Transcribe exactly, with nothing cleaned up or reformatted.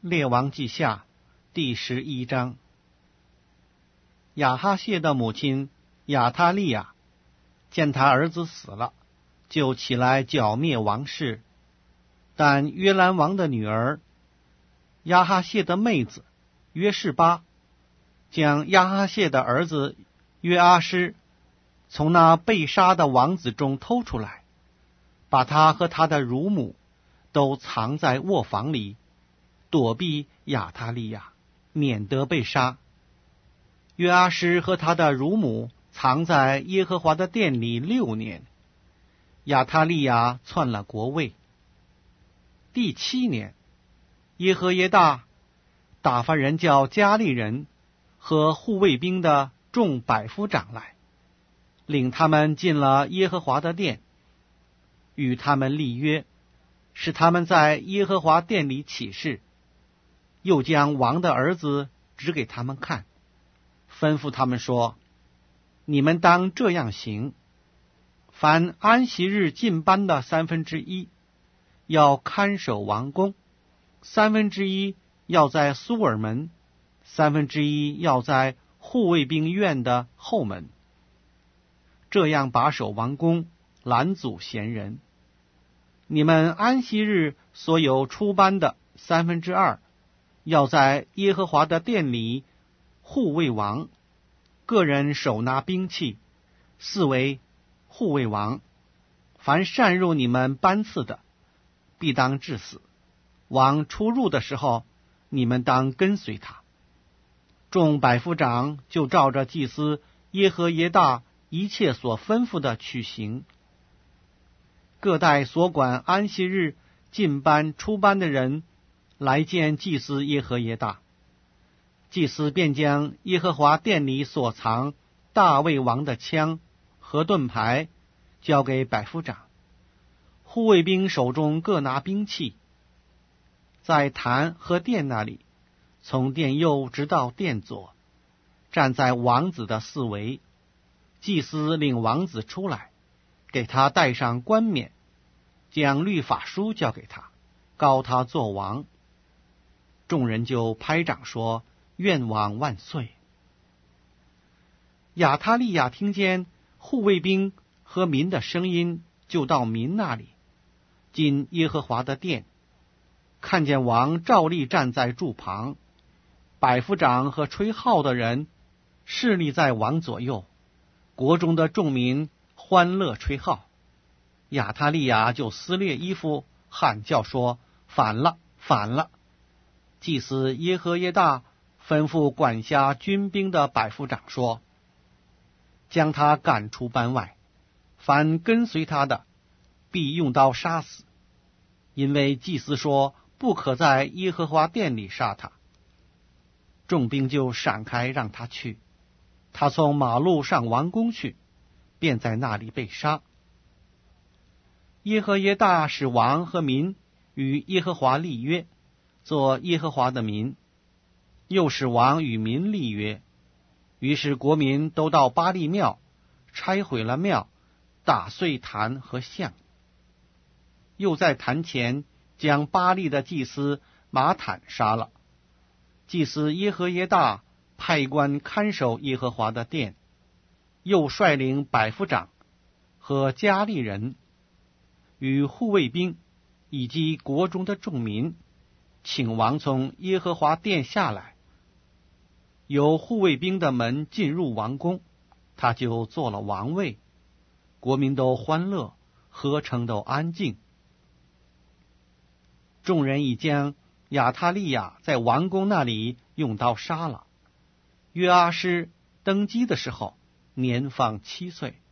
列王记下第十一章。亚哈谢的母亲亚他利亚见他儿子死了，就起来剿灭王室。但约兰王的女儿亚哈谢的妹子约示巴将亚哈谢的儿子约阿施从那被杀的王子中偷出来，把他和他的乳母都藏在卧房里，躲避亚他利亚，免得被杀。约阿施和他的乳母藏在耶和华的殿里六年。亚他利亚篡了国位。第七年，耶和耶大打发人叫加利人和护卫兵的众百夫长来，领他们进了耶和华的殿，与他们立约，使他们在耶和华殿里起誓，又将王的儿子指给他们看，吩咐他们说：你们当这样行，凡安息日进班的三分之一要看守王宫，三分之一要在苏尔门，三分之一要在护卫兵院的后门，这样把守王宫，拦阻闲人。你们安息日所有出班的三分之二要在耶和华的殿里护卫王，个人手拿兵器，四为护卫王。凡擅入你们班次的，必当致死。王出入的时候，你们当跟随他。众百夫长就照着祭司耶和耶大一切所吩咐的去行。各带所管安息日进班出班的人来见祭司耶和耶大，祭司便将耶和华殿里所藏大卫王的枪和盾牌交给百夫长，护卫兵手中各拿兵器，在坛和殿那里，从殿右直到殿左，站在王子的四围。祭司领王子出来，给他戴上冠冕，将律法书交给他，膏他做王。众人就拍掌说：愿王万岁。亚他利亚听见护卫兵和民的声音，就到民那里，进耶和华的殿，看见王照例站在柱旁，百夫长和吹号的人侍立在王左右，国中的众民欢乐吹号。亚他利亚就撕裂衣服，喊叫说：反了，反了！祭司耶和耶大吩咐管辖军兵的百夫长说：将他赶出班外，凡跟随他的，必用刀杀死。因为祭司说不可在耶和华殿里杀他。众兵就闪开让他去，他从马路上王宫去，便在那里被杀。耶和耶大使王和民与耶和华立约，做耶和华的民，又使王与民立约。于是国民都到巴力庙，拆毁了庙，打碎坛和像。又在坛前将巴力的祭司马坦杀了。祭司耶和耶大派官看守耶和华的殿，又率领百夫长和加利人与护卫兵以及国中的众民，请王从耶和华殿下来，由护卫兵的门进入王宫，他就做了王位。国民都欢乐，合城都安静。众人已将亚他利亚在王宫那里用刀杀了。约阿施登基的时候，年方七岁。